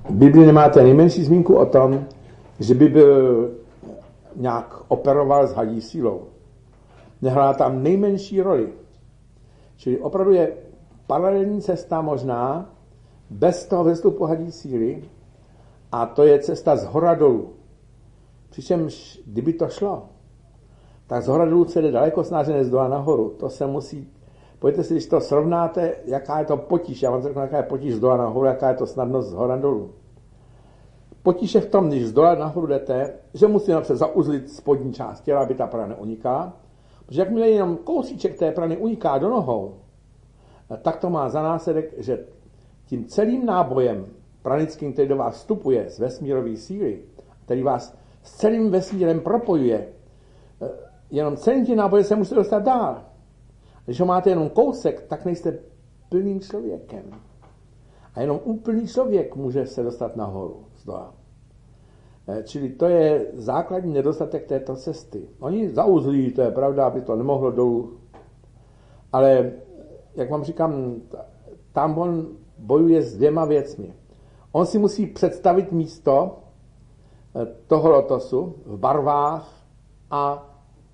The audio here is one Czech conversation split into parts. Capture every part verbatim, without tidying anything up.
v Bibli nemáte nejmenší zmínku o tom, že by byl nějak operoval s hadí sílou. Nehrá tam nejmenší roli. Čili opravdu je paralelní cesta možná bez toho vzestupu hadí síly a to je cesta z hora dolů. Přičemž, kdyby to šlo, tak z hora dolů se jde daleko snáže než z dola nahoru. To se musí, pojďte si, když to srovnáte, jaká je to potíž, já vám řeknu, jaká je potíž z dola nahoru, jaká je to snadnost z hora dolů. Potíž je v tom, když z dola nahoru jdete, že musíte napřed zauzlit spodní část těla, aby ta prana neuniká, protože jakmile jenom kousíček té prany uniká do nohou, tak to má za následek, že tím celým nábojem pranickým, který do vás vstupuje z vesmírové síly, který vás s celým vesmírem propojuje, jenom celým tím nábojem se musíte dostat dál. Když ho máte jenom kousek, tak nejste plným člověkem. A jenom úplný člověk může se dostat nahoru z dola. Čili to je základní nedostatek této cesty. Oni zauzlí, to je pravda, aby to nemohlo dolů. Ale, jak vám říkám, tam on bojuje s dvěma věcmi. On si musí představit místo toho lotosu v barvách a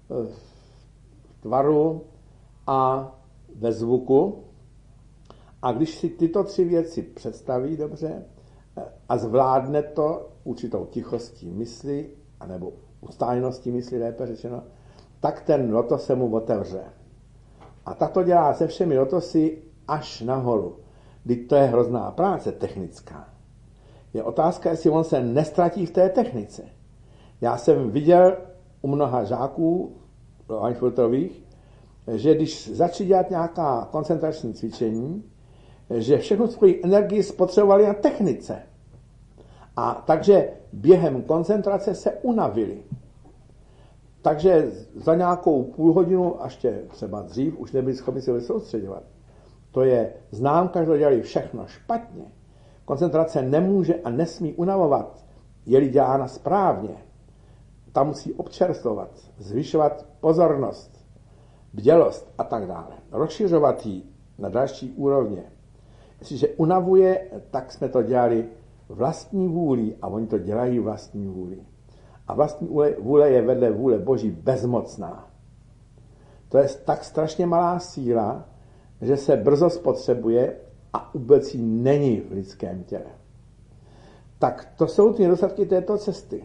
v tvaru a ve zvuku. A když si tyto tři věci představí dobře a zvládne to určitou tichostí mysli, anebo ustáleností mysli, lépe řečeno, tak ten lotos se mu otevře. A tak to dělá se všemi lotosy až nahoru. Vždyť to je hrozná práce technická. Je otázka, jestli on se nestratí v té technice. Já jsem viděl u mnoha žáků Weinfurtových, že když začali dělat nějaká koncentrační cvičení, že všechnu svoji energii spotřebovali na technice. A takže během koncentrace se unavili. Takže za nějakou půl hodinu, až tě třeba dřív, už nebyli schopni se soustředovat. To je známka, že to dělali všechno špatně. Koncentrace nemůže a nesmí unavovat, je-li dělána správně. Ta musí občerstvovat, zvyšovat pozornost, bdělost a tak dále. Rozšiřovat ji na další úrovně. Jestliže unavuje, tak jsme to dělali vlastní vůli a oni to dělají vlastní vůli. A vlastní vůle je vedle vůle Boží bezmocná. To je tak strašně malá síla, že se brzo spotřebuje a vůbec jí není v lidském těle. Tak to jsou ty nedostatky této cesty.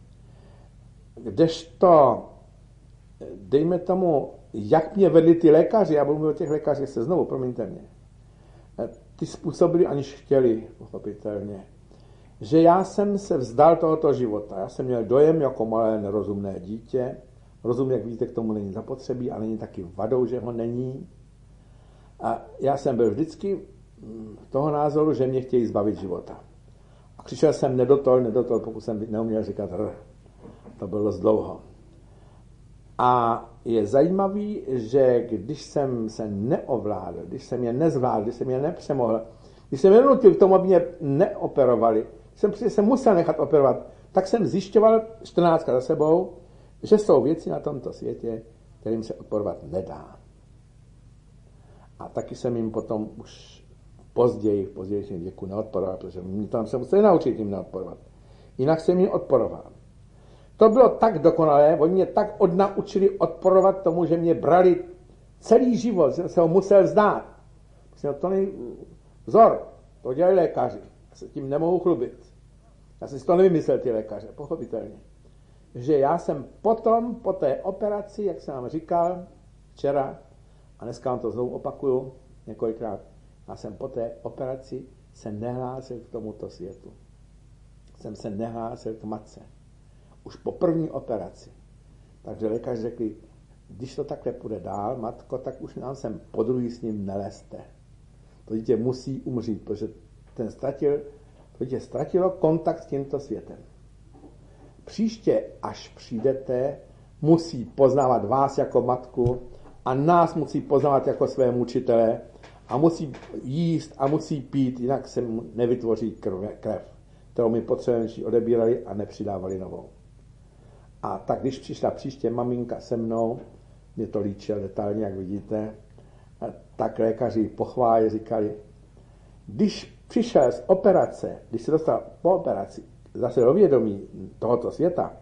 Kdežto, dejme tomu, jak mě vedli ty lékaři, já budu mluvit o těch lékařích se znovu, promiňte mě, ty způsobili, aniž chtěli, pochopitelně, že já jsem se vzdal tohoto života. Já jsem měl dojem jako malé nerozumné dítě. Rozum, jak víte, k tomu není zapotřebí a není taky vadou, že ho není. A já jsem byl vždycky toho názoru, že mě chtějí zbavit života. A křičel jsem nedotol, nedotol, pokud jsem neuměl říkat r. To bylo dost dlouho. A je zajímavý, že když jsem se neovládl, když jsem je nezvládl, když jsem je nepřemohl, když jsem je nutil k tomu, aby mě neoperovali, jsem se musel nechat operovat, tak jsem zjišťoval čtrnáctka za sebou, že jsou věci na tomto světě, kterým se operovat nedá. A taky jsem jim potom už později, v pozdějším věku neodporoval, protože mě tam se museli naučit jim neodporovat. Jinak jsem jim odporoval. To bylo tak dokonalé, oni mě tak odnaučili odporovat tomu, že mě brali celý život, že se ho musel vzdát. Prostě to není vzor, to dělají lékaři. Já se tím nemohu chlubit. Já si to nevymyslel, ty lékaře, pochopitelně. Že já jsem potom, po té operaci, jak jsem vám říkal včera, a dneska vám to znovu opakuju několikrát, já jsem po té operaci se nehlásil k tomuto světu. Jsem se nehlásil k matce. Už po první operaci. Takže lékař řekli, když to takhle půjde dál, matko, tak už nám sem po druhý s ním nelezte. To dítě musí umřít, protože ten ztratil, to dítě ztratilo kontakt s tímto světem. Příště, až přijdete, musí poznávat vás jako matku a nás musí poznávat jako své mučitele a musí jíst a musí pít, jinak se mu nevytvoří krve, krev, kterou my potřebujeme odebírali a nepřidávali novou. A tak když přišla příště maminka se mnou, mě to líčil detailně, jak vidíte, tak lékaři pochválili, říkali, když přišel z operace, když se dostal po operaci zase do vědomí tohoto světa,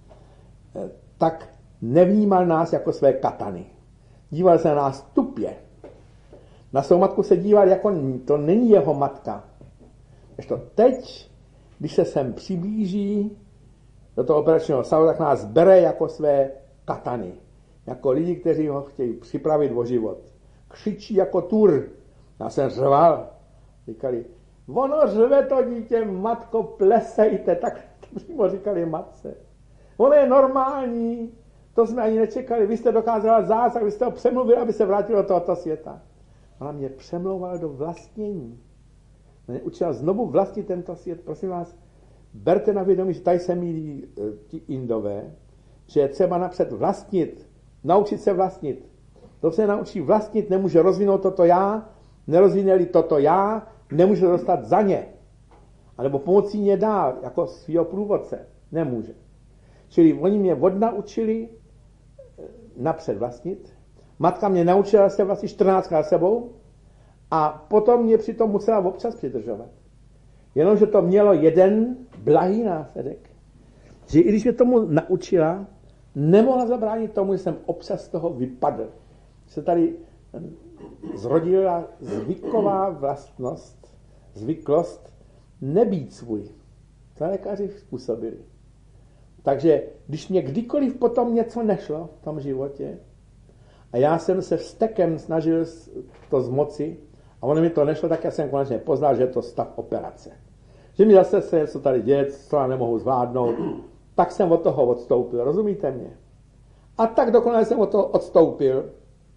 tak nevnímal nás jako své katany. Díval se na nás tupě. Na svou matku se díval, jako to není jeho matka. Když to teď, když se sem přiblíží do toho operačního sálu, tak nás bere jako své katany. Jako lidi, kteří ho chtějí připravit o život. Křičí jako tur. Já jsem řval. Říkali, ono řve to dítě, matko, plesejte. Tak to přímo říkali matce. Ono je normální. To jsme ani nečekali. Vy jste dokázala zásah, vy jste ho přemluvili, aby se vrátil do tohoto světa. Ona mě přemlouvala do vlastnění. Mě učila znovu vlastnit tento svět. Prosím vás, berte na vědomí, že tady se mílí ti Indové, že je třeba napřed vlastnit, naučit se vlastnit. To se naučí vlastnit, nemůže rozvinout toto já, nerozviněli toto já, nemůže dostat za ně. A nebo pomocí ně dál, jako svýho průvodce. Nemůže. Čili oni mě odnaučili napřed vlastnit. Matka mě naučila se vlastně čtrnáctkrát sebou a potom mě přitom musela občas přidržovat. Jenomže to mělo jeden blahý následek, že i když mě tomu naučila, nemohla zabránit tomu, že jsem občas z toho vypadl. Se tady zrodila zvyková vlastnost, zvyklost nebýt svůj. To lékaři způsobili. Takže když mě kdykoliv potom něco nešlo v tom životě a já jsem se vztekem snažil to zmoci a ono mi to nešlo, tak já jsem konečně poznal, že je to stav operace. Že mi zase se něco tady děje, co já nemohu zvládnout, tak jsem od toho odstoupil. Rozumíte mě? A tak dokonale jsem od toho odstoupil,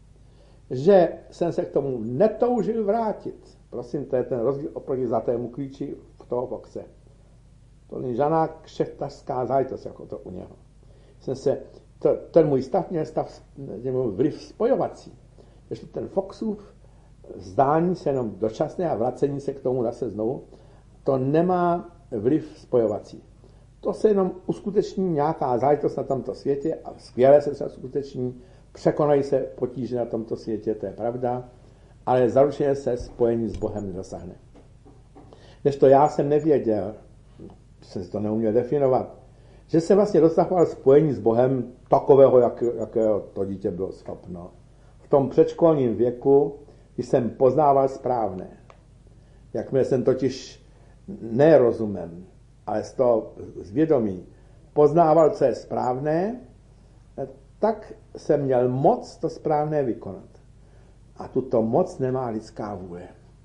že jsem se k tomu netoužil vrátit. Prosím, to je ten rozdíl oproti zlatému klíči v toho Foxe. To není žádná kšeftařská záležitost, jako to u něho. Jsem se, to, ten můj stav měl stav, měl vliv spojovací. Ještě ten Foxův zdání se jenom dočasné a vracení se k tomu zase znovu, to nemá vliv spojovací. To se jenom uskuteční nějaká záležitost na tomto světě a skvěle se třeba uskuteční, překonají se potíže na tomto světě, to je pravda, ale zaručeně se spojení s Bohem nedosáhne. Než to já jsem nevěděl, jsem si to neuměl definovat, že jsem vlastně dosahoval spojení s Bohem takového, jak, jakého to dítě bylo schopno. V tom předškolním věku, když jsem poznával správné. Jakmile jsem totiž ne rozumem, ale z toho zvědomí poznával, co je správné, tak jsem měl moc to správné vykonat. A tuto moc nemá lidská vůle.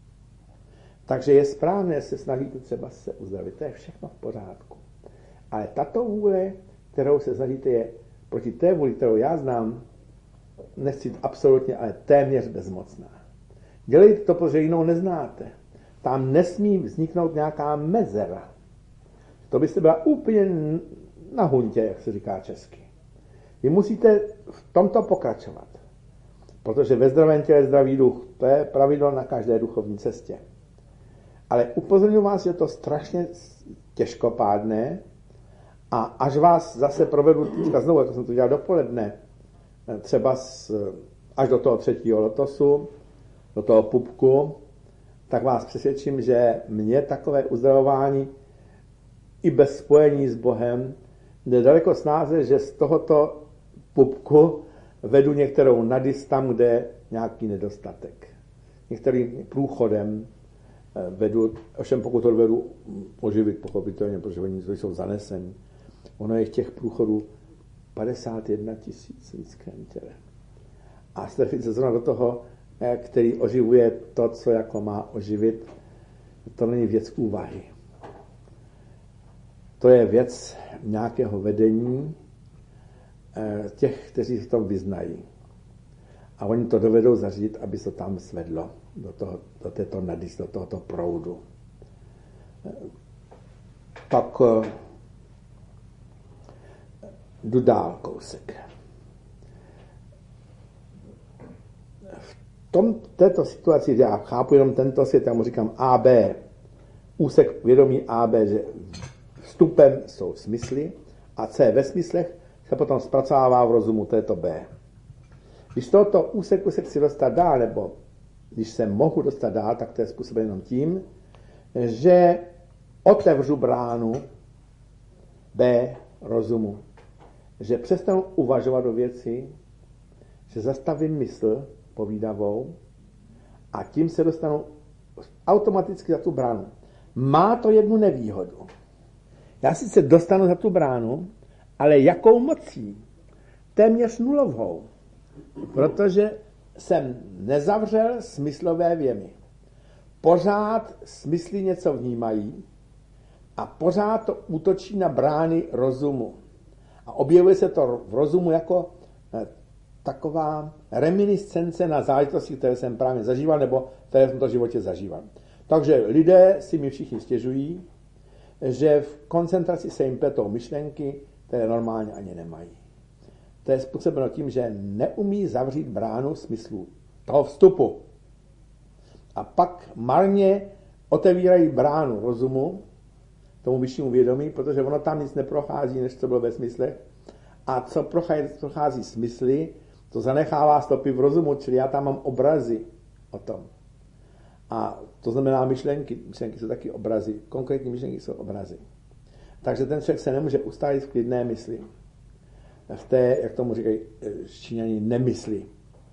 Takže je správné se snažit třeba se uzdravit. To je všechno v pořádku. Ale tato vůle, kterou se snažíte, je proti té vůli, kterou já znám, nechci absolutně, ale téměř bezmocná. Dělejte to, protože jinou neznáte. Tam nesmí vzniknout nějaká mezera. To byste byla úplně na huntě, jak se říká česky. Vy musíte v tomto pokračovat. Protože ve zdravém těle je zdravý duch. To je pravidlo na každé duchovní cestě. Ale upozorňuji vás, že je to strašně těžkopádné a až vás zase provedu teďka znovu, jako jsem to dělal dopoledne, třeba z, až do toho třetího lotosu, do toho pupku, tak vás přesvědčím, že mě takové uzdravování i bez spojení s Bohem jde daleko snáze, že z tohoto pupku vedu některou nadis tam, kde je nějaký nedostatek. Některým průchodem vedu, ovšem pokud to vedu oživit pochopitelně, protože oni jsou zanesení. Ono je těch průchodů padesát jedna tisíc v lidském těle. A strefit se zrovna do toho, který oživuje to, co jako má oživit, to není věc úvahy. To je věc nějakého vedení těch, kteří v tom vyznají. A oni to dovedou zařídit, aby se tam svedlo do, toho, do této nadis, do tohoto proudu. Tak jdu dál kousek. V tom, této situaci, já chápu jenom tento svět, já mu říkám A B, úsek vědomí A B, že vstupem jsou smysly a C ve smyslech se potom zpracovává v rozumu, to je to B. Když z tohoto úseku se chci dostat dál, nebo když se mohu dostat dál, tak to je způsobeno jenom tím, že otevřu bránu B rozumu, že přestanu uvažovat o věci, že zastavím mysl povídavou a tím se dostanu automaticky za tu bránu. Má to jednu nevýhodu. Já sice dostanu za tu bránu, ale jakou mocí? Téměř nulovou. Protože jsem nezavřel smyslové věmy. Pořád smysly něco vnímají a pořád to útočí na brány rozumu. A objevuje se to v rozumu jako taková reminiscence na záležitosti, které jsem právě zažíval, nebo které jsem v tom životě zažíval. Takže lidé si mi všichni stěžují, že v koncentraci se jim pletou myšlenky, které normálně ani nemají. To je způsobeno tím, že neumí zavřít bránu smyslu toho vstupu. A pak marně otevírají bránu rozumu, tomu vyššímu vědomí, protože ono tam nic neprochází, než co bylo ve smyslech. A co prochází, prochází smysly, to zanechává stopy v rozumu, čili já tam mám obrazy o tom. A to znamená myšlenky. Myšlenky jsou taky obrazy. Konkrétní myšlenky jsou obrazy. Takže ten člověk se nemůže ustálit v klidné mysli. V té, jak tomu říkají Číňani, nemysli.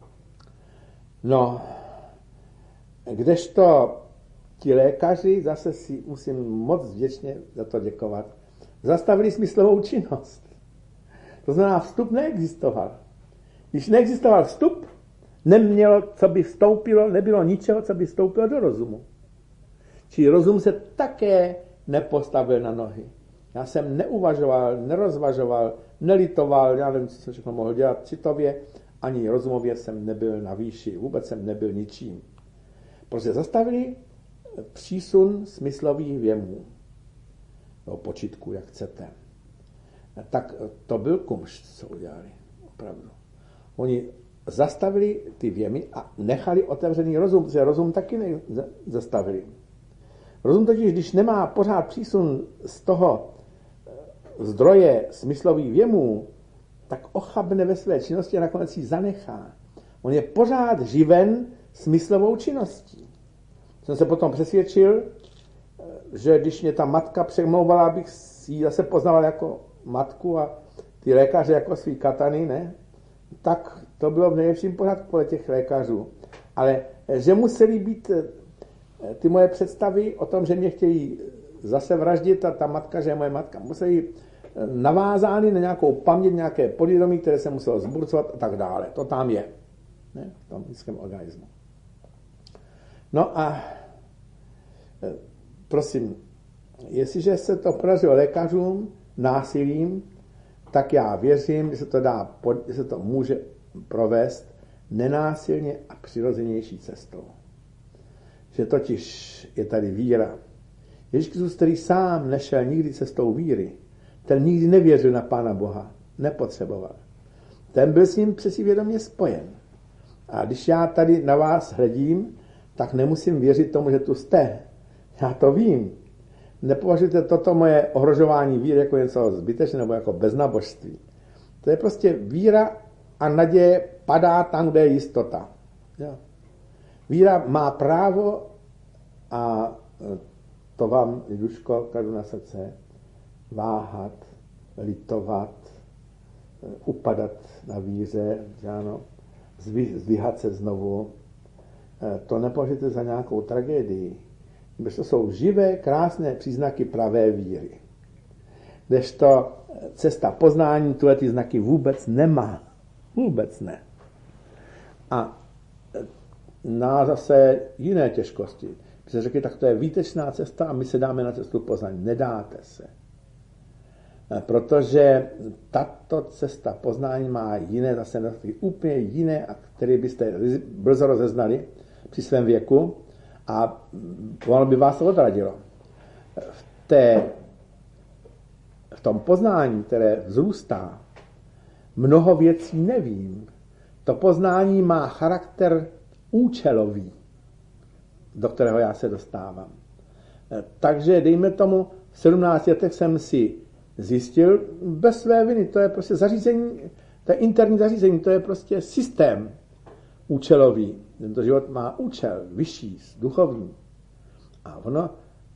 No, kdežto ti lékaři, zase si musím moc vděčně za to děkovat, zastavili smyslovou činnost. To znamená, vstup neexistoval. Když neexistoval vstup, nemělo, co by vstoupilo, nebylo ničeho, co by vstoupilo do rozumu. Čili rozum se také nepostavil na nohy. Já jsem neuvažoval, nerozvažoval, nelitoval, já nevím, co jsem všechno mohl dělat citově, ani rozumově jsem nebyl na výši, vůbec jsem nebyl ničím. Protože zastavili přísun smyslových věmů, nebo počitku, jak chcete. Tak to byl kumšt, co udělali, opravdu. Oni zastavili ty věmy a nechali otevřený rozum, protože rozum taky zastavili. Rozum totiž, když nemá pořád přísun z toho zdroje smyslových věmů, tak ochabne ve své činnosti a nakonec ji zanechá. On je pořád živen smyslovou činností. Jsem se potom přesvědčil, že když mě ta matka přemlouvala, abych ji zase poznával jako matku a ty lékaře jako svý katany, ne? Tak to bylo v nejlepším pořádku podle těch lékařů. Ale že museli být ty moje představy o tom, že mě chtějí zase vraždit a ta matka, že je moje matka, museli navázány na nějakou paměť, nějaké podvědomí, které se muselo zburcovat a tak dále. To tam je. Ne? V tom lidském organismu. No a prosím, jestliže se to podařilo lékařům násilím, tak já věřím, že se to dá, že se to může provést nenásilně a přirozenější cestou. Že totiž je tady víra. Ježíš Kristus, který sám nešel nikdy cestou víry, ten nikdy nevěřil na Pána Boha, nepotřeboval. Ten byl s ním přesvědomě spojen. A když já tady na vás hledím, tak nemusím věřit tomu, že tu jste. Já to vím. Nepovažujte toto moje ohrožování víry jako něco zbytečné nebo jako beznabožství. To je prostě víra a naděje padá tam, kde je jistota. Jo. Víra má právo, a to vám, Liduško, kladu na srdce, váhat, litovat, upadat na víře, ano, zdvihat se znovu. To nepovažujete za nějakou tragédii. Protože to jsou živé, krásné příznaky pravé víry. Kdežto cesta poznání tuhle ty znaky vůbec nemá. Vůbec ne. A na zase jiné těžkosti. Když se řekli, tak to je výtečná cesta a my se dáme na cestu poznání. Nedáte se. Protože tato cesta poznání má jiné zase nedostatky, úplně jiné, a které byste brzo rozeznali při svém věku a ono by vás to odradilo. V, té, v tom poznání, které vzrůstá, mnoho věcí nevím. To poznání má charakter účelový, do kterého já se dostávám. Takže dejme tomu, v sedmnácti letech jsem si zjistil bez své viny, to je prostě zařízení, to je interní zařízení, to je prostě systém účelový. Tento život má účel, vyšší, duchovní. A ono,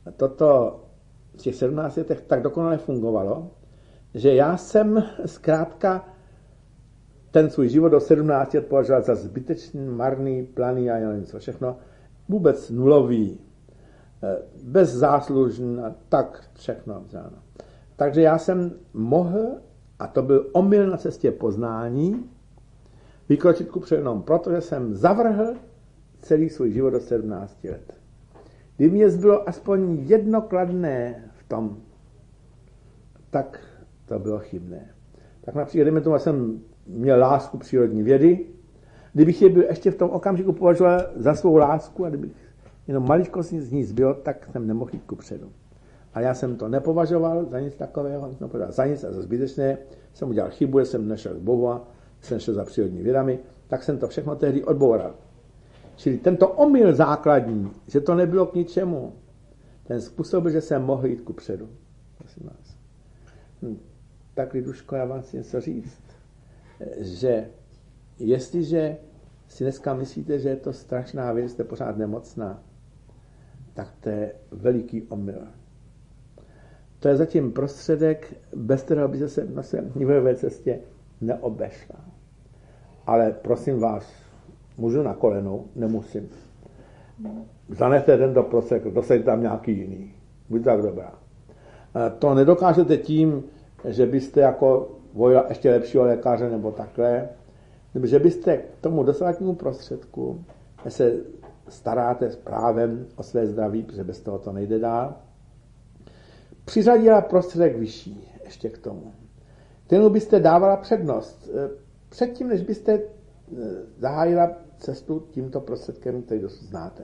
toto v těch sedmnácti letech tak dokonale fungovalo, že já jsem zkrátka ten svůj život do sedmnácti let považoval za zbytečný, marný, planý a já nevím co všechno, vůbec nulový, bezzáslužný a tak všechno. Takže já jsem mohl, a to byl omyl na cestě poznání, vykročit kupředu jenom proto, že jsem zavrhl celý svůj život do sedmnácti let. Kdyby mě zbylo aspoň jedno kladné v tom, tak to bylo chybné. Tak například, dejme tomu, jsem měl lásku přírodní vědy, kdybych je byl ještě v tom okamžiku považoval za svou lásku a kdybych jenom maličko z ní zbyl, tak jsem nemohl jít kupředu. Ale já jsem to nepovažoval za nic takového, za nic a za zbytečné, jsem udělal chybu, jsem nešel k Bohu a jsem šel za přírodní vědami, tak jsem to všechno tehdy odboural. Čili tento omyl základní, že to nebylo k ničemu, ten způsobil, že jsem mohl jít kupředu. Prosím vás. Hm. Tak, Liduško, já vám chci něco říct, že jestliže si dneska myslíte, že je to strašná věc, jste pořád nemocná, tak to je veliký omyl. To je zatím prostředek, bez kterého by se na své nivové cestě neobešla. Ale prosím vás, můžu na kolenou? Nemusím. Zanechte tento prostředek, dosaďte tam nějaký jiný. Buďte tak dobrá. To nedokážete tím, že byste jako volila ještě lepšího lékaře nebo takhle, nebo že byste k tomu dosavadnímu prostředku, že se staráte s právem o své zdraví, protože bez toho to nejde dál, přiřadila prostředek vyšší ještě k tomu. Kterému byste dávala přednost. Předtím, než byste zahájila cestu tímto prostředkem, který dosud znáte.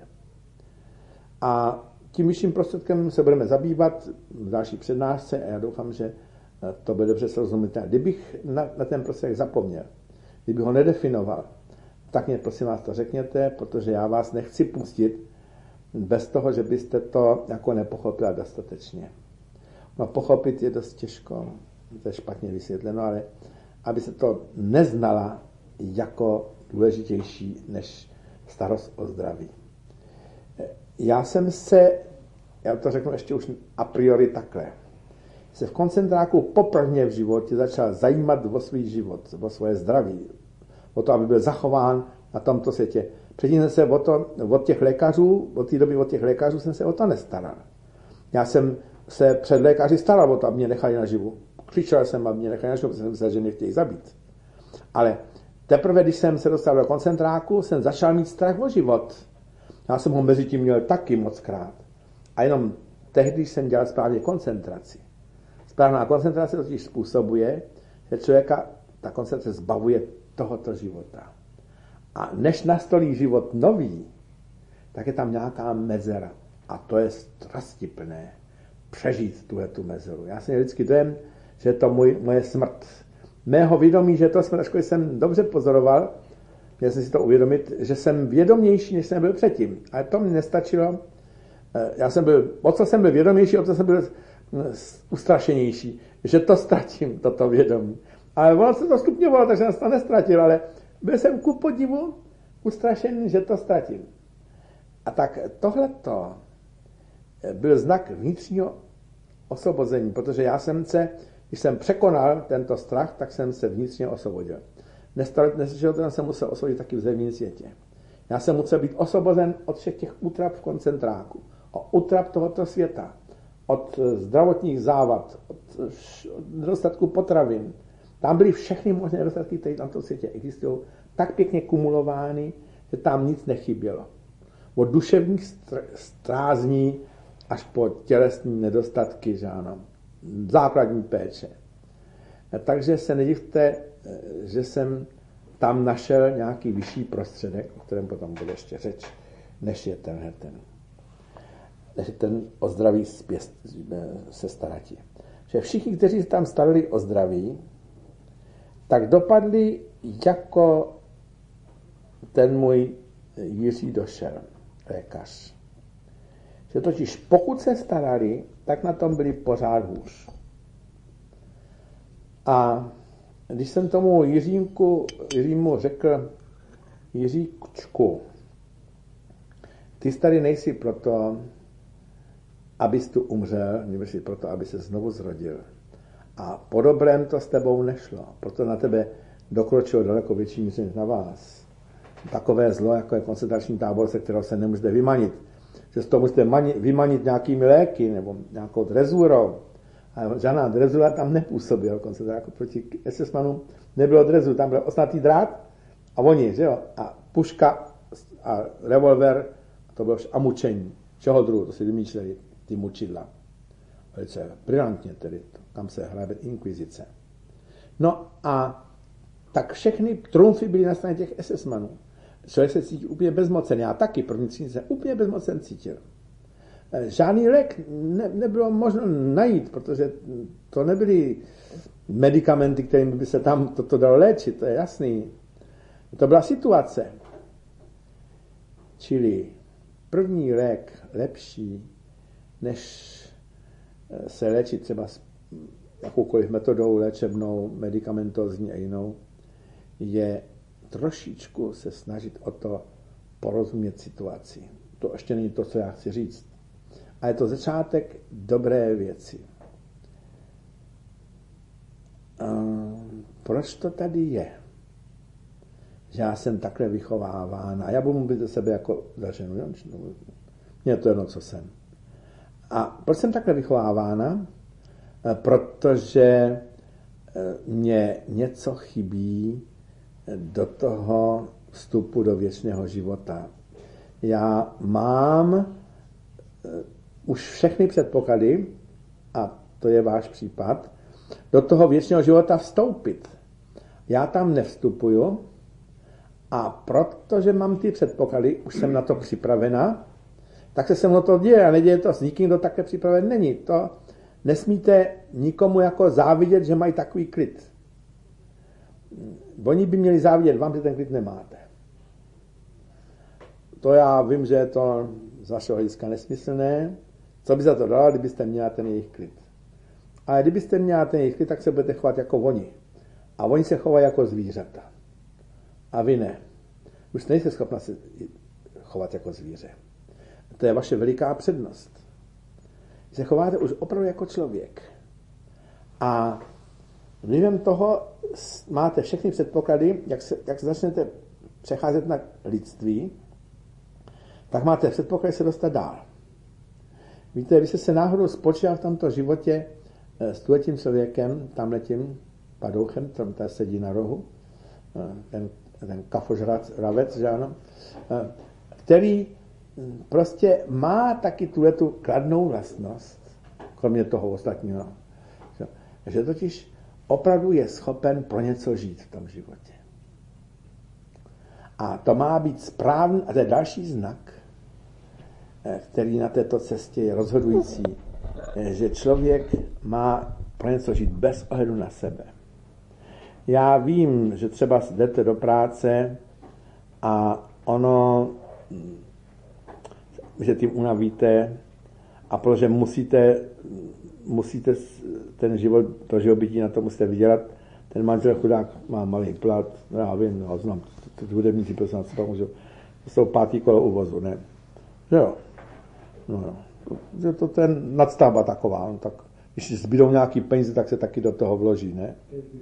A tím vyšším prostředkem se budeme zabývat v další přednášce a já doufám, že to bude dobře srozumitelné. Kdybych na, na ten prostředek zapomněl, kdybych ho nedefinoval, tak mě prosím vás to řekněte, protože já vás nechci pustit bez toho, že byste to jako nepochopila dostatečně. No pochopit je dost těžko, to je špatně vysvětleno, ale aby se to neznala jako důležitější než starost o zdraví. Já jsem se, já to řeknu ještě už a priori takhle, se v koncentráku poprvé v životě začal zajímat o svůj život, o svoje zdraví, o to, aby byl zachován na tomto světě. Předtím jsem se o to, od těch lékařů, od té doby od těch lékařů jsem se o to nestaral. Já jsem se před lékaři staral o to, aby mě nechali naživu. Křičel jsem, aby mě nechali naživu, protože jsem myslel, že mě chtějí zabít. Ale teprve, když jsem se dostal do koncentráku, jsem začal mít strach o život. Já jsem ho mezi tím měl taky moc krát. A jenom tehdy jsem dělal správně koncentraci. Správná koncentrace totiž způsobuje, že člověka ta koncentrace zbavuje tohoto života. A než nastolí život nový, tak je tam nějaká mezera. A to je strastiplné přežít tuhletu mezeru. Já jsem měl vždycky dojem, že je to můj, moje smrt. Mého vědomí, že to smrt, ačkoliv jsem dobře pozoroval, měl jsem si to uvědomit, že jsem vědomější, než jsem byl předtím. Ale to mi nestačilo. Já jsem byl, o co jsem byl vědomější, o co jsem byl ustrašenější, že to ztratím, toto vědomí. Ale ono se to stupňovalo, takže jsem to nestratil, ale byl jsem ku podivu ustrašený, že to ztratím. A tak tohleto byl znak vnitřního osvobození, protože já jsem se, když jsem překonal tento strach, tak jsem se vnitřně osvobodil. Neslyšel jsem musel osvobodit taky v zemním světě. Já jsem musel být osvobozen od všech těch útrap v koncentráku, od útrap tohoto světa, od zdravotních závad, od nedostatku potravin. Tam byly všechny možné nedostatky, které na tom světě existují, tak pěkně kumulovány, že tam nic nechybělo. Od duševních strázní až po tělesní nedostatky, že ano, základní péče. Takže se nedivte, že jsem tam našel nějaký vyšší prostředek, o kterém potom bude ještě řeč, než je tenhle ten. Než je ten o zdraví se staratí. Že všichni, kteří se tam starali o zdraví, tak dopadli jako ten můj Jiří Došel, lékař. Že totiž pokud se starali, tak na tom byli pořád hůř. A když jsem tomu Jiřínku, Jiřímu řekl, Jiříčku, ty tady nejsi proto, abys tu umřel, nýbrž proto, aby se znovu zrodil. A po dobrém to s tebou nešlo, proto na tebe dokročilo daleko větší míře než na vás. Takové zlo, jako je koncentrační tábor, se kterého se nemůžete vymanit. Že z toho musíte mani, vymanit nějakými léky nebo nějakou drezurou. A žádná drezura tam nepůsobila, dokonce jako proti es es manům nebylo drezu, tam byl osnatý drát a oni, že jo, a puška a revolver, to bylo a mučení. Čeho druhu, to si vymýšleli ty mučidla. Velice brilantně tedy, tam se hrabe inkvizice. No a tak všechny trumfy byly na straně těch es es manů. Člověk se cítí úplně bezmocen. Já taky první tři se úplně bezmocen cítil. Žádný lék ne, nebylo možno najít, protože to nebyly medicamenty, kterými by se tam toto dalo léčit, to je jasný. To byla situace. Čili první lék lepší, než se léčit třeba s jakoukoliv metodou léčebnou, medicamentózní a jinou, je trošičku se snažit o to porozumět situaci. To ještě není to, co já chci říct. A je to začátek dobré věci. Um, proč to tady je? Že já jsem takhle vychováván a já budu mluvit do sebe jako za ženu. Mně je to jedno, co jsem. A proč jsem takhle vychovávána? Protože mě něco chybí do toho vstupu do věčného života. Já mám už všechny předpoklady, a to je váš případ, do toho věčného života vstoupit. Já tam nevstupuju a protože mám ty předpoklady, už jsem na to připravena, tak se se mnou to děje a neděje to s nikým, kdo také připraven není. To nesmíte nikomu jako závidět, že mají takový klid. Oni by měli závidět vám, že ten klid nemáte. To já vím, že je to z vašeho hlediska nesmyslné. Co by za to dalo, kdybyste měla ten jejich klid? Ale kdybyste měla ten jejich klid, tak se budete chovat jako oni. A oni se chovají jako zvířata. A vy ne. Už nejste schopna se chovat jako zvíře. To je vaše veliká přednost. Vy se chováte už opravdu jako člověk. A vlivem toho máte všechny předpoklady, jak se, jak se začnete přecházet na lidství, tak máte předpoklady se dostat dál. Víte, když jste se náhodou spočíval v tomto životě s tuhletím člověkem, tamhletím padouchem, tam tady sedí na rohu, ten, ten kafožravec, že ano, který prostě má taky tuhletu kladnou vlastnost, kromě toho ostatního, že totiž opravdu je schopen pro něco žít v tom životě. A to má být správný, a to je další znak, který na této cestě je rozhodující, že člověk má pro něco žít bez ohledu na sebe. Já vím, že třeba jdete do práce a ono, že tím unavíte a protože musíte, musíte ten život, to živobytí na to musíte vydělat. Ten manžel chudák má malý plat, no já vím, no, znám, ty hudebníci, prosím vás, to jsou pátý kolo uvozu, ne? Jo. No, je to ten nadstavba taková, no, tak když zbydou nějaký peníze, tak se taky do toho vloží, ne?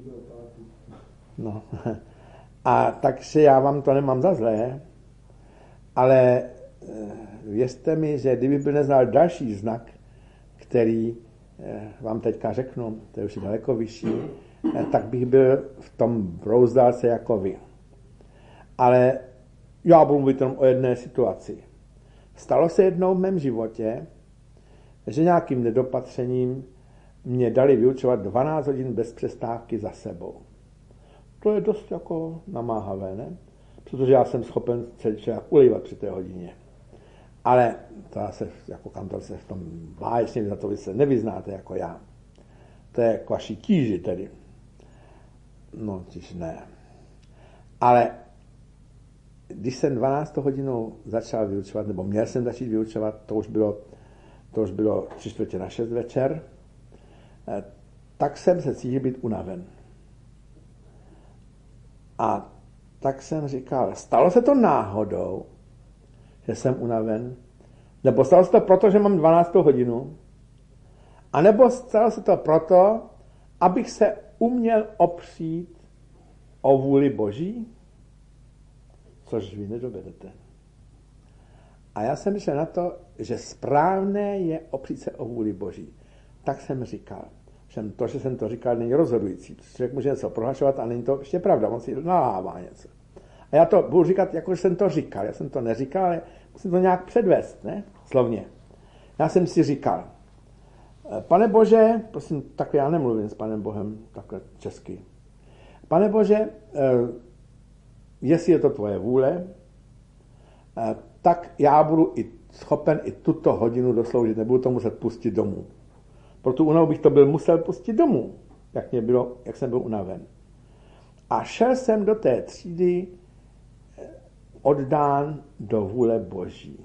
No. A takže já vám to nemám za zlé, ale věřte mi, že kdyby byl neznal další znak, který vám teďka řeknu, to je už daleko vyšší, tak bych byl v tom brouzdálce jako vy. Ale já budu mluvit jenom o jedné situaci. Stalo se jednou v mém životě, že nějakým nedopatřením mě dali vyučovat dvanáct hodin bez přestávky za sebou. To je dost jako namáhavé, ne? Protože já jsem schopen celý člověk ulejvat při té hodině. Ale to se jako kantor se v tom báječně, za to vy se nevyznáte jako já. To je k vaší tíži tedy. No, čiž ne. Ale když jsem dvanáctou hodinou začal vyučovat, nebo měl jsem začít vyučovat, to už bylo, to už bylo tři čtvrtě na šest večer, tak jsem se cítil být unaven. A tak jsem říkal, stalo se to náhodou, že jsem unaven, Nebo stalo se to proto, že mám dvanáctou hodinu? A nebo stalo se to proto, abych se uměl opřít o vůli Boží? Což vy nedovedete. A já jsem myslel na to, že správné je opřít se o vůli Boží. Tak jsem říkal. Všem to, že jsem to říkal, není rozhodující. Člověk může něco prohlašovat a není to ještě pravda. On si nalává něco. A já to budu říkat, jako že jsem to říkal. Já jsem to neříkal, ale musím to nějak předvést, ne? Slovně. Já jsem si říkal, Pane Bože, prosím, takhle já nemluvím s Panem Bohem, takhle česky. Pane Bože, jestli je to tvoje vůle, tak já budu i schopen i tuto hodinu dosloužit, nebudu to muset pustit domů. Pro tu únavu bych to byl musel pustit domů, jak, mě bylo, jak jsem byl unaven. A šel jsem do té třídy oddán do vůle Boží.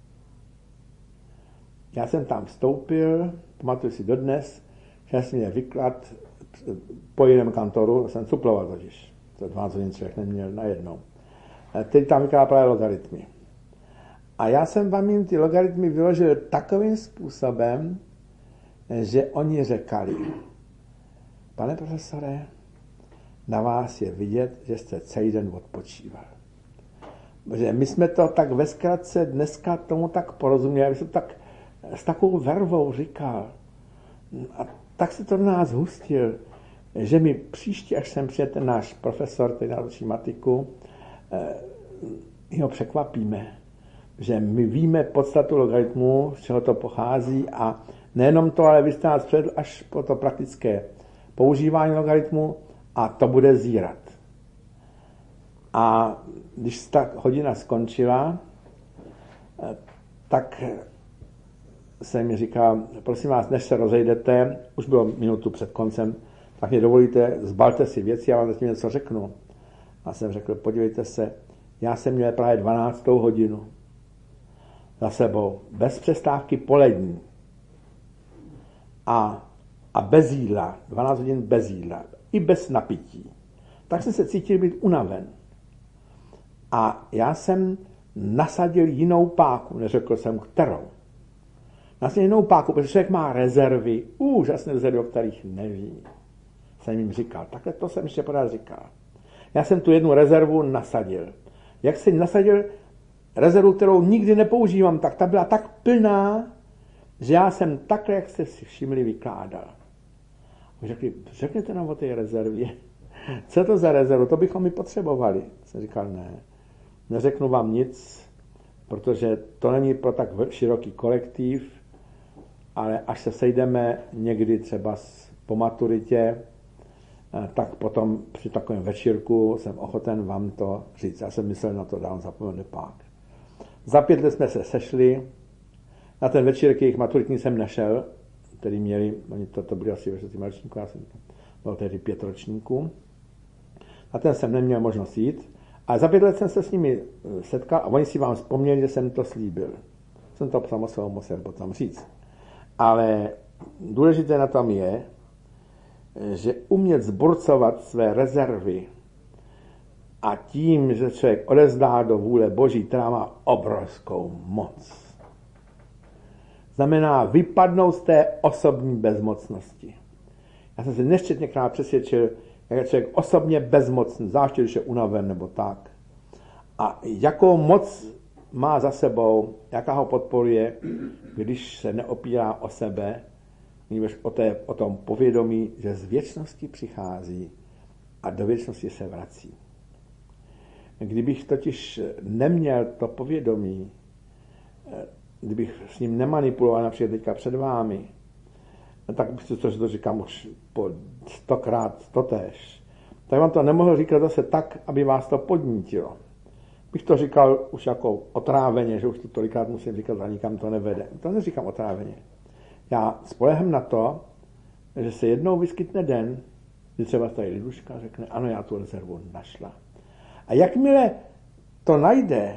Já jsem tam vstoupil, pamatuju si dodnes, že jsem měl vyklad po jiném kantoru, jsem suploval totiž, to dvanáct hodin člověk neměl najednou. Teď tam vykládá právě logaritmy. A já jsem vám jim ty logaritmy vyložil takovým způsobem, že oni řekali, pane profesore, na vás je vidět, že jste celý den odpočíval. Protože my jsme to tak ve zkratce dneska tomu tak porozuměli, aby jsem tak s takovou vervou říkal. A tak se to do nás hustil, že mi příště, až sem přijde ten náš profesor, který naučí matiku, ho překvapíme. Že my víme podstatu logaritmu, z čeho to pochází a nejenom to, ale vy jste nás předl až po to praktické používání logaritmu a to bude zírat. A když ta hodina skončila, tak jsem mi říkal, prosím vás, než se rozejdete, už bylo minutu před koncem, tak mě dovolíte, zbalte si věci, já vám zatím něco řeknu. A jsem řekl, podívejte se, já jsem měl právě dvanáctou hodinu za sebou, bez přestávky polední a, a bez jídla, dvanáct hodin bez jídla, i bez napití. Tak jsem se cítil být unaven. A já jsem nasadil jinou páku, neřekl jsem kterou. Nasadil jinou páku, protože člověk má rezervy, úžasné rezervy, o kterých neví. Jsem jim říkal, takhle to jsem ještě pořád říkal. Já jsem tu jednu rezervu nasadil. Jak jsem nasadil rezervu, kterou nikdy nepoužívám, tak ta byla tak plná, že já jsem takhle, jak jste si všimli, vykládal. Řekli, řekněte nám o té rezervě. Co to za rezervu? To bychom mi potřebovali. Jsem říkal, ne, neřeknu vám nic, protože to není pro tak široký kolektiv, ale až se sejdeme někdy třeba po maturitě, tak potom při takovém večírku jsem ochoten vám to říct. Já jsem myslel na to, dám zapomenu pák. Za pět let jsme se sešli, na ten večírek jejich maturitní jsem nešel, který měli, oni to, to byli asi ve čtvrtém ročníku, já jsem byl tedy pět ročníků. Na ten jsem neměl možnost jít, ale za pět let jsem se s nimi setkal a oni si vám vzpomněli, že jsem to slíbil. Jsem to samozřejmě musel potom říct. Ale důležité na tom je, že umět zburcovat své rezervy a tím, že člověk odezdá do vůle Boží, která má obrovskou moc, znamená vypadnout z té osobní bezmocnosti. Já jsem se nesčetněkrát přesvědčil, jak je člověk osobně bezmocný, zvláště když je unaven nebo tak. A jakou moc má za sebou, jaká ho podporuje, když se neopírá o sebe, nebož o, té, o tom povědomí, že z věčnosti přichází a do věčnosti se vrací. Kdybych totiž neměl to povědomí, kdybych s ním nemanipuloval například teďka před vámi, tak bych to, to říkám už po stokrát totéž, tak vám to nemohl říkat zase tak, aby vás to podnítilo. Bych to říkal už jako otráveně, že už to tolikrát musím říkat, a nikam to nevede. To neříkám otráveně. Já spolehám na to, že se jednou vyskytne den, kdy třeba tady Liduška řekne, ano, já tu rezervu našla. A jakmile to najde,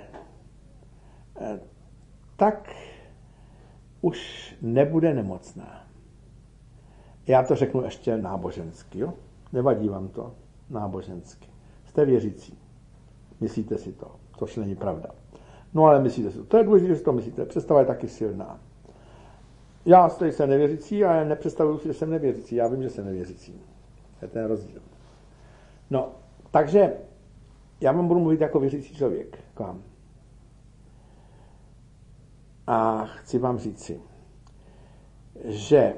tak už nebude nemocná. Já to řeknu ještě nábožensky, jo? Nevadí vám to nábožensky. Jste věřící. Myslíte si to, což není pravda. No ale myslíte si, to je důležité, že to myslíte, představa je taky silná. Já tady jsem nevěřící, ale nepředstavuju si, že jsem nevěřící, já vím, že jsem nevěřící. To je ten rozdíl. No, takže já vám budu mluvit jako věřící člověk k vám. A chci vám říci, že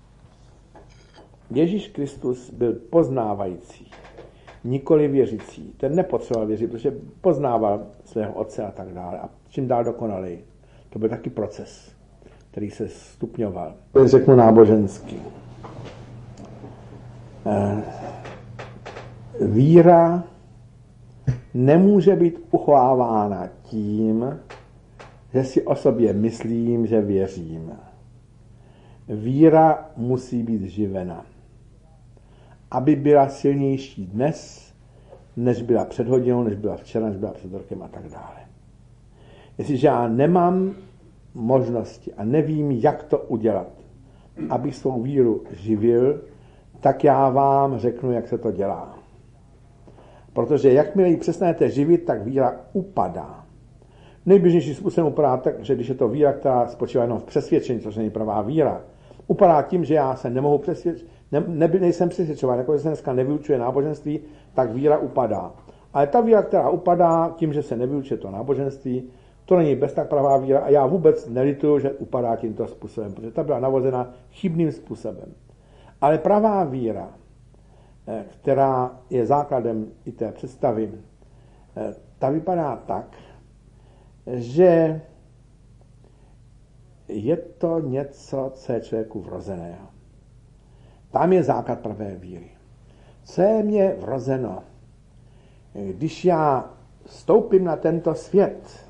Ježíš Kristus byl poznávající, nikoli věřící. Ten nepotřeboval věřit, protože poznával svého otce a tak dále. A čím dál dokonalej. To byl taky proces, který se stupňoval. To řeknu náboženský. Víra nemůže být uchovávána tím, že si o sobě myslím, že věřím. Víra musí být živena, aby byla silnější dnes, než byla před hodinou, než byla včera, než byla před rokem a tak dále. Jestliže já nemám možnosti a nevím, jak to udělat, abych svou víru živil, tak já vám řeknu, jak se to dělá. Protože jakmile ji přestanete živit, tak víra upadá. Nejběžnější způsobem upadá tak, že když je to víra, která spočívá jenom v přesvědčení, což není pravá víra, upadá tím, že já se nemohu přesvědčit, ne, ne, nejsem přesvědčován, jako se dneska nevyučuje náboženství, tak víra upadá. Ale ta víra, která upadá tím, že se nevyučuje to náboženství, to není bez tak pravá víra a já vůbec nelituju, že upadá tímto způsobem, protože ta byla navozena chybným způsobem. Ale pravá víra, která je základem i té představy, ta vypadá tak, že je to něco, co je člověku vrozeného. Tam je základ pravé víry. Co je mě vrozeno? Když já vstoupím na tento svět,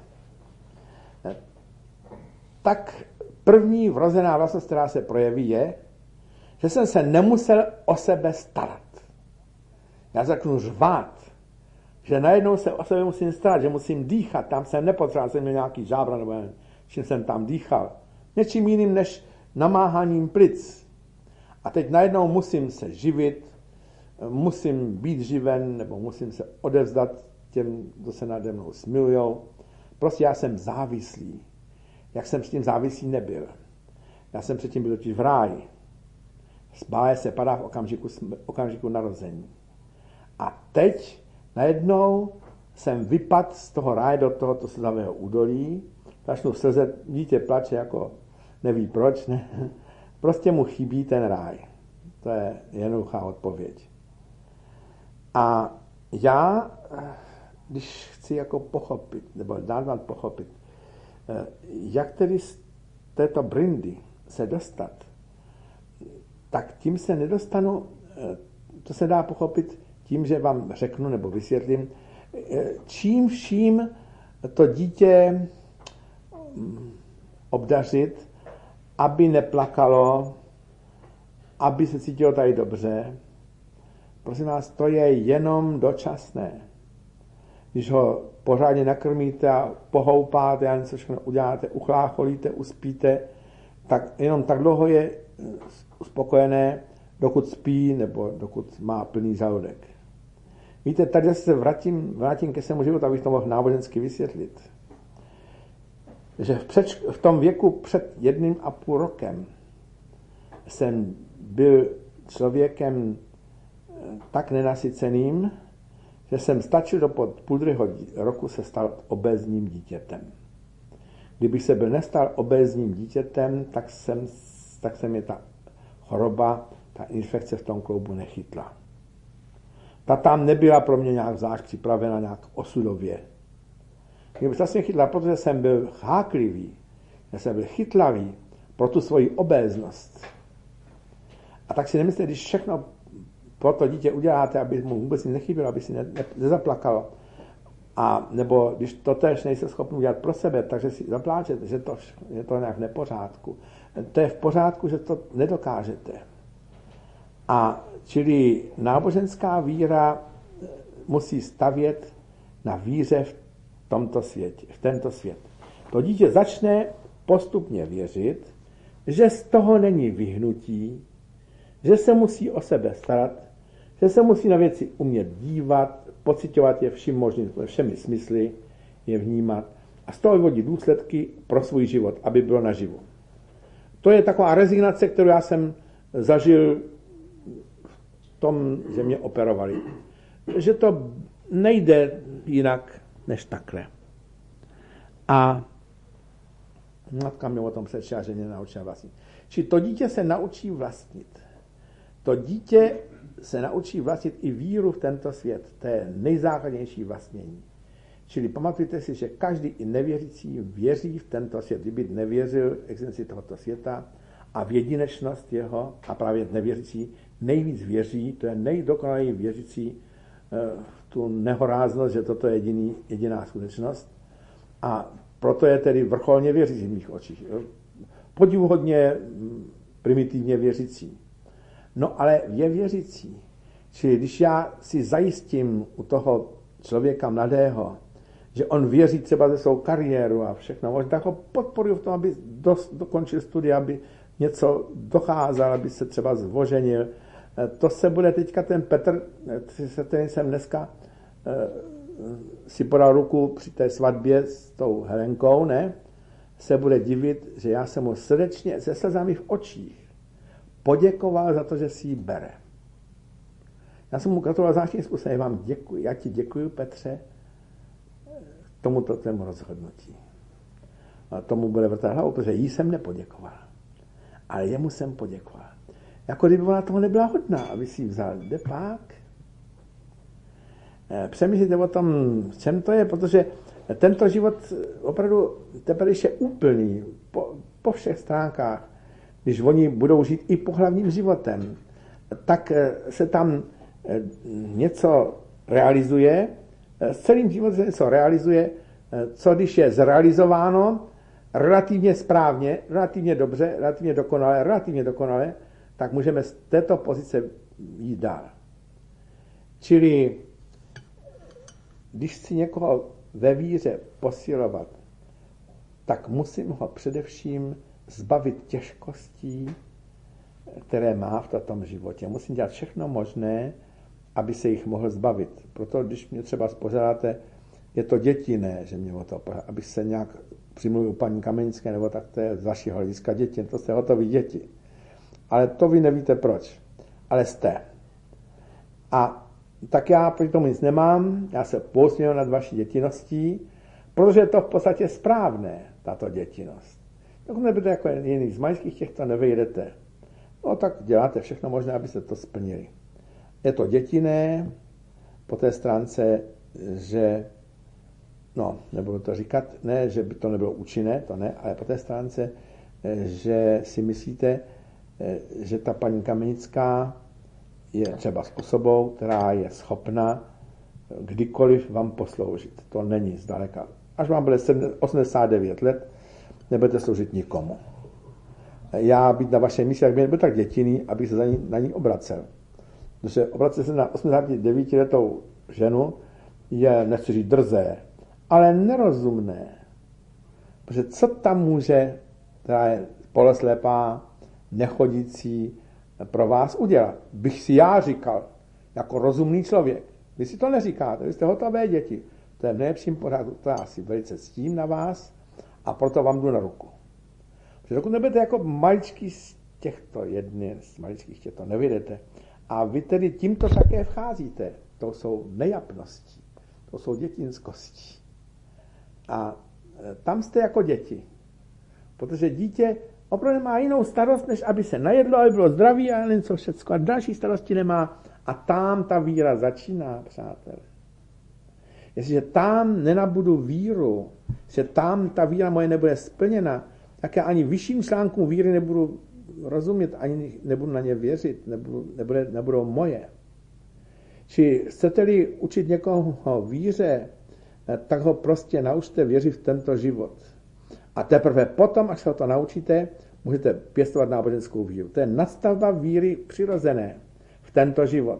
tak první vrozená vlastnost, která se projeví, je, že jsem se nemusel o sebe starat. Já začnu řvát, že najednou se o sebe musím starat, že musím dýchat, tam jsem nepotřeboval, jsem měl nějaký žábra, nebo čím jsem tam dýchal. Něčím jiným než namáháním plic. A teď najednou musím se živit, musím být živen, nebo musím se odevzdat těm, kdo se nade mnou smilujou. Prostě já jsem závislý. Jak jsem s tím závislý nebyl. Já jsem předtím byl totiž v ráji. Spáje se padá v okamžiku, okamžiku narození. A teď najednou jsem vypadl z toho ráje do tohoto slzavého údolí, začnu slzet, dítě plače jako neví proč, ne? Prostě mu chybí ten ráj. To je jednoduchá odpověď. A já, když chci jako pochopit, nebo dát vám pochopit, jak tedy z této brindy se dostat, tak tím se nedostanu, to se dá pochopit tím, že vám řeknu nebo vysvětlím, čím vším to dítě obdařit, aby neplakalo, aby se cítilo tady dobře. Prosím vás, to je jenom dočasné. Když ho pořádně nakrmíte a pohoupáte a něco všechno uděláte, uchlácholíte, uspíte, tak jenom tak dlouho je uspokojené, dokud spí nebo dokud má plný žaludek. Víte, tady se vrátím, vrátím ke svému životu, abych to mohl nábožensky vysvětlit. Že v, před, v tom věku před jedním a půl rokem jsem byl člověkem tak nenasyceným, že jsem stačil do půl druhého roku se stal obézním dítětem. Kdybych se byl nestal obézním dítětem, tak jsem, tak se mi ta choroba, ta infekce v tom kloubu nechytla. Ta tam nebyla pro mě nějak zvlášť připravena, nějak osudově. Kdyby se chytla, protože jsem byl cháklivý, já jsem byl chytlavý pro tu svoji obéznost. A tak si nemyslíte, když všechno pro to dítě uděláte, aby mu vůbec nic nechybělo, aby si ne, ne, nezaplakalo, a nebo když to tež nejste schopni udělat pro sebe, takže si zapláčete, že to je to nějak v nepořádku. To je v pořádku, že to nedokážete. A čili náboženská víra musí stavět na víře v tomto světě, v tento svět. To dítě začne postupně věřit, že z toho není vyhnutí, že se musí o sebe starat, že se musí na věci umět dívat, pociťovat je vším možným, všemi smysly, je vnímat a z toho vyvodí důsledky pro svůj život, aby bylo naživu. To je taková rezignace, kterou já jsem zažil v tom, že mě operovali. Že to nejde jinak než takhle. A matka mě o tom přečila, že mě naučila vlastnit. Čili to dítě se naučí vlastnit. To dítě se naučí vlastnit i víru v tento svět. To je nejzákladnější vlastnění. Čili pamatujte si, že každý i nevěřící věří v tento svět. Kdyby nevěřil existenci tohoto světa a v jedinečnost jeho, a právě nevěřící nejvíc věří, to je nejdokonalý věřící v tu nehoráznost, že toto je jediný, jediná skutečnost. A proto je tedy vrcholně věřící v mých očích. Podivuhodně primitivně věřící. No ale je věřící. Čili když já si zajistím u toho člověka mladého, že on věří třeba ze svou kariéru a všechno, možná tak ho podporuji v tom, aby dos, dokončil studia, aby něco docházel, aby se třeba zvoženil. To se bude teďka ten Petr, se kterým jsem dneska si podal ruku při té svatbě s tou Helenkou, ne? Se bude divit, že já jsem mu srdečně se slzami v očích poděkoval za to, že si ji bere. Já jsem mu gratuloval zvláštním způsobem. Já vám děkuji. Já ti děkuji, Petře, tomuto tému rozhodnutí. A tomu bude vrtat hlavu, protože jí jsem nepoděkoval. Ale jemu jsem poděkoval. Jako kdyby ona toho nebyla hodná, aby si ji vzal. Jde pak. Přemýšlíte o tom, v čem to je, protože tento život opravdu teprve je úplný po, po všech stránkách. Když oni budou žít i pohlavním životem, tak se tam něco realizuje, s celým životem se něco realizuje, co když je zrealizováno relativně správně, relativně dobře, relativně dokonale, relativně dokonale, tak můžeme z této pozice jít dál. Čili když chci někoho ve víře posilovat, tak musím ho především zbavit těžkostí, které má v tom životě. Musím dělat všechno možné, aby se jich mohl zbavit. Proto, když mě třeba spořádáte, je to děti, ne, že mě o to, aby se nějak přimluvil paní Kamenické, nebo tak to je z vašeho hlediska děti, to jste hotoví děti. Ale to vy nevíte proč. Ale jste. A tak já proti tomu nic nemám, já se pousměju nad vaší dětinností, protože je to v podstatě správné, tato dětinnost. Dokud nebudete jako jiný z majských těchto nevyjdete. No tak děláte všechno možné, abyste to splnili. Je to dětinné, po té stránce, že, no, nebudu to říkat, ne, že by to nebylo účinné, to ne, ale po té stránce, že si myslíte, že ta paní Kamenická je třeba s osobou, která je schopna kdykoliv vám posloužit. To není zdaleka. Až vám bude osmdesát devět let, nebudete sloužit nikomu. Já být na vašem místě, jak by nebyl tak dětinný, abych se za ní, na ní obracel. Protože obracet se na osmdesátidevítiletou ženu je, nechci říct drzé, ale nerozumné. Protože co tam může, která je poloslepá, nechodící, pro vás udělat? Bych si já říkal, jako rozumný člověk. Vy si to neříkáte, vy jste hotové děti. To je v nejlepším pořádku, to já si velice ctím na vás a proto vám jdu na ruku. Protože dokud nebudete jako maličký z těchto jedně, z maličkých těchto nevyjdete. A vy tedy tímto také vcházíte. To jsou nejapností, to jsou dětinskostí. A tam jste jako děti. Protože dítě opravdu nemá jinou starost, než aby se najedlo, aby bylo zdraví a něco všecko. A další starosti nemá. A tam ta víra začíná, přátelé. Jestliže tam nenabudu víru, že tam ta víra moje nebude splněna, tak já ani vyšším článkům víry nebudu rozumět, ani nebudu na ně věřit, nebudu, nebude, nebudou moje. Či chcete-li učit někoho víře, tak ho prostě naučte věřit v tento život. A teprve potom, až se ho to naučíte, můžete pěstovat náboženskou víru. To je nadstavba víry přirozené v tento život.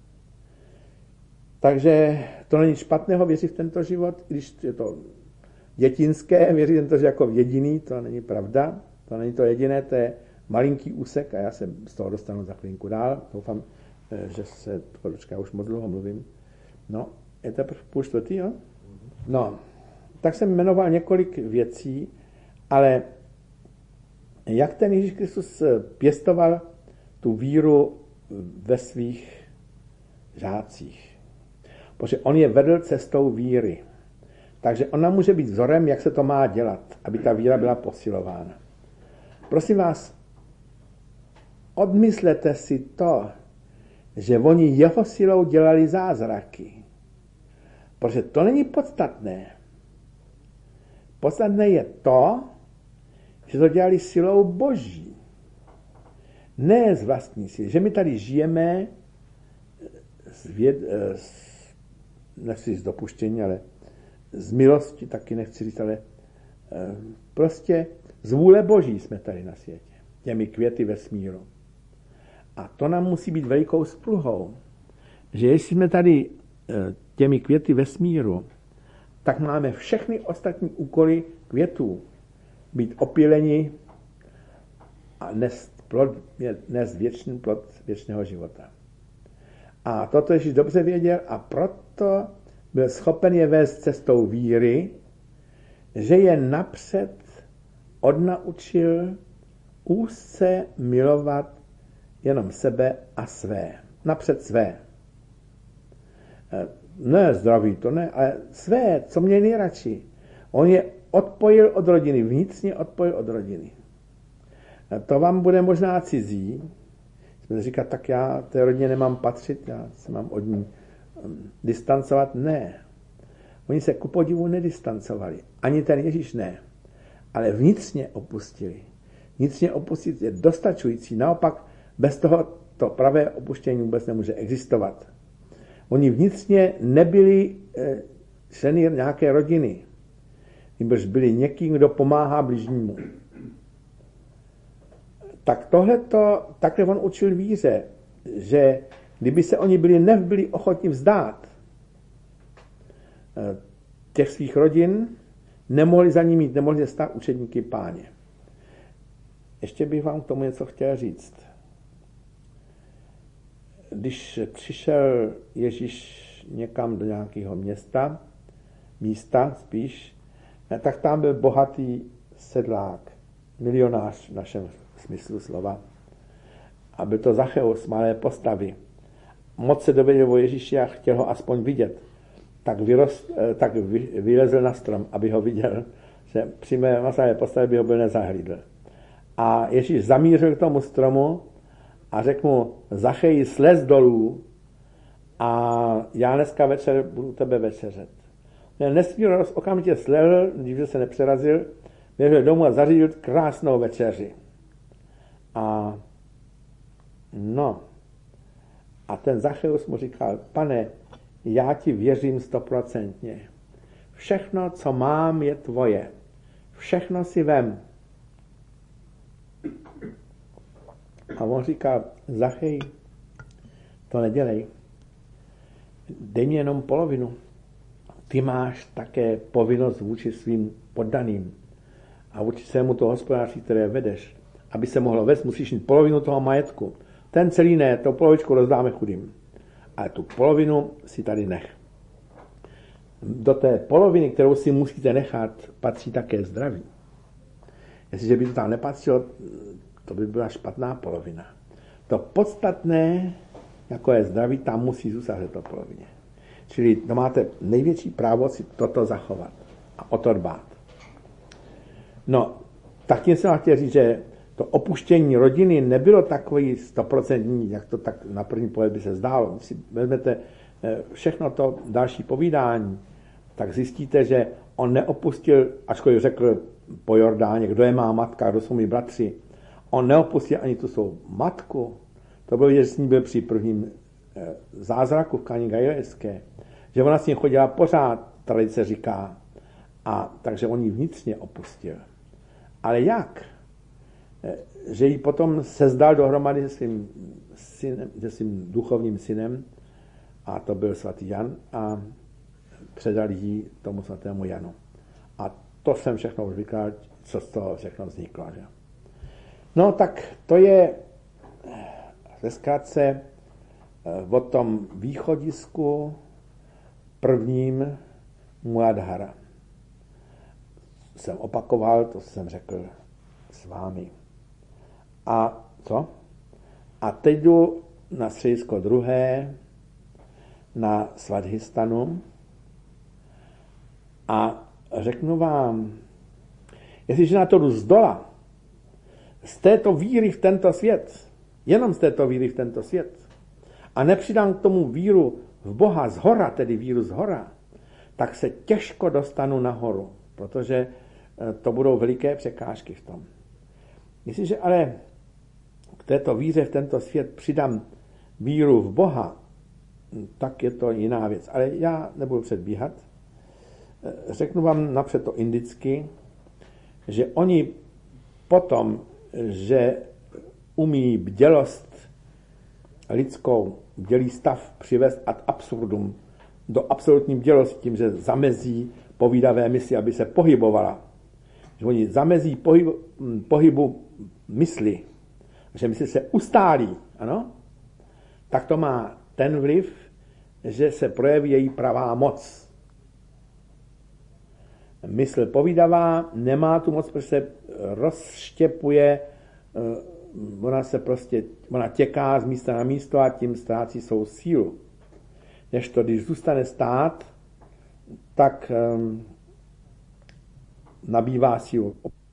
Takže to není špatného věřit v tento život, když je to dětinské, věřit tento život jako jediný, to není pravda, to není to jediné, to je malinký úsek a já se z toho dostanu za chvilinku dál. Doufám, že se počká, už moc dlouho mluvím. No, je to půl čtvrtý, jo? No, tak jsem jmenoval několik věcí, ale jak ten Ježíš Kristus pěstoval tu víru ve svých žácích. Protože on je vedl cestou víry. Takže ona může být vzorem, jak se to má dělat, aby ta víra byla posilována. Prosím vás, odmyslete si to, že oni jeho silou dělali zázraky. Protože to není podstatné. Podstatné je to, že to dělali silou Boží. Ne z vlastní síly. Že my tady žijeme z, věd, z, nechci z dopuštění, ale z milosti, taky nechci říct, ale prostě z vůle Boží jsme tady na světě. Těmi květy vesmíru. A to nám musí být velikou spluhou, že jestli jsme tady těmi květy vesmíru, tak máme všechny ostatní úkoly květů. Být opyleni a nést, plod, nést věčný plod věčného života. A toto Ježíš dobře věděl a proto byl schopen je vést cestou víry, že je napřed odnaučil úzce milovat jenom sebe a své. Napřed své. Ne zdraví, to ne, ale své, co mě nejradši. On je odpojil od rodiny, vnitřně odpojil od rodiny. To vám bude možná cizí. Jsme říkat, tak já té rodině nemám patřit, já se mám od ní distancovat. Ne. Oni se ku podivu nedistancovali. Ani ten Ježíš ne. Ale vnitřně opustili. Vnitřně opustit je dostačující. Naopak bez toho to pravé opuštění vůbec nemůže existovat. Oni vnitřně nebyli členy nějaké rodiny. Nebož byli někým, kdo pomáhá bližnímu. Tak tohleto, takhle on učil víře, že kdyby se oni byli nebyli ochotni vzdát těch svých rodin, nemohli za ním jít, nemohli se stát učedníky Páně. Ještě bych vám k tomu něco chtěl říct. Když přišel Ježíš někam do nějakého města, místa spíš, tak tam byl bohatý sedlák, milionář v našem smyslu slova. A byl to Zacheus, malé postavy. Moc se dověděl o Ježíši a chtěl ho aspoň vidět. Tak, vyrost, tak vylezl na strom, aby ho viděl, že při mé malé postavě by ho byl nezahlídl. A Ježíš zamířil k tomu stromu a řekl mu, Zacheji, slez dolů a já dneska večer budu tebe večeřet. Měl nesmírnou radost, okamžitě slezl, když se nepřerazil, běžel domů a zařídil krásnou večeři. A no, a ten Zacheus mu říkal, pane, já ti věřím stoprocentně. Všechno, co mám, je tvoje. Všechno si vem. A on říká, Zachej, to nedělej. Dej mi jenom polovinu. Ty máš také povinnost vůči svým poddaným a vůči svému toho hospodářství, které vedeš. Aby se mohlo vést, musíš mít polovinu toho majetku. Ten celý ne, to polovičku rozdáme chudým. Ale tu polovinu si tady nech. Do té poloviny, kterou si musíte nechat, patří také zdraví. Jestliže by to tam nepatřilo, to by byla špatná polovina. To podstatné, jako je zdraví, tam musí zůstat v to polovině. Čili to máte největší právo si toto zachovat a o to dbát. No, tak tím jsem vám chtěl říct, že to opuštění rodiny nebylo takový stoprocentní, jak to tak na první pohled by se zdálo. Když si vezmete všechno to další povídání, tak zjistíte, že on neopustil, ačkoliv řekl po Jordáně, kdo je má matka, kdo jsou mi bratři, on neopustil ani tu svou matku. To bylo, že s ní byl při prvním zázraku v Káně Galilejské, že ona s ním chodila pořád, tradice říká, a takže on ji vnitřně opustil. Ale jak? Že ji potom sezdal dohromady se svým, synem, se svým duchovním synem, a to byl svatý Jan, a předal ji tomu svatému Janu. A to jsem všechno už vykládal, co z toho všechno vzniklo. Že? No tak to je ve zkratce o tom východisku prvním Muladhara. jsem opakoval, to jsem řekl s vámi. A co? A teď jdu na středisko druhé, na Svadhisthanu a řeknu vám, jestliže na to jdu z dola, z této víry v tento svět, jenom z této víry v tento svět, a nepřidám k tomu víru v Boha z hora, tedy víru z hora, tak se těžko dostanu nahoru, protože to budou veliké překážky v tom. Jestliže ale k této víře v tento svět přidám víru v Boha, tak je to jiná věc. Ale já nebudu předbíhat. Řeknu vám napřed to indicky, že oni potom, že umí bdělost lidskou, bdělý stav přivést ad absurdum, do absolutní bdělosti tím, že zamezí povídavé mysli, aby se pohybovala. Že oni zamezí pohyb, pohybu mysli, že mysli se ustálí, ano? Tak to má ten vliv, že se projeví její pravá moc. Mysl povídavá nemá tu moc, protože se rozštěpuje, ona se prostě, ona těká z místa na místo a tím ztrácí svou sílu. Než to, když zůstane stát, tak um, nabývá sílu.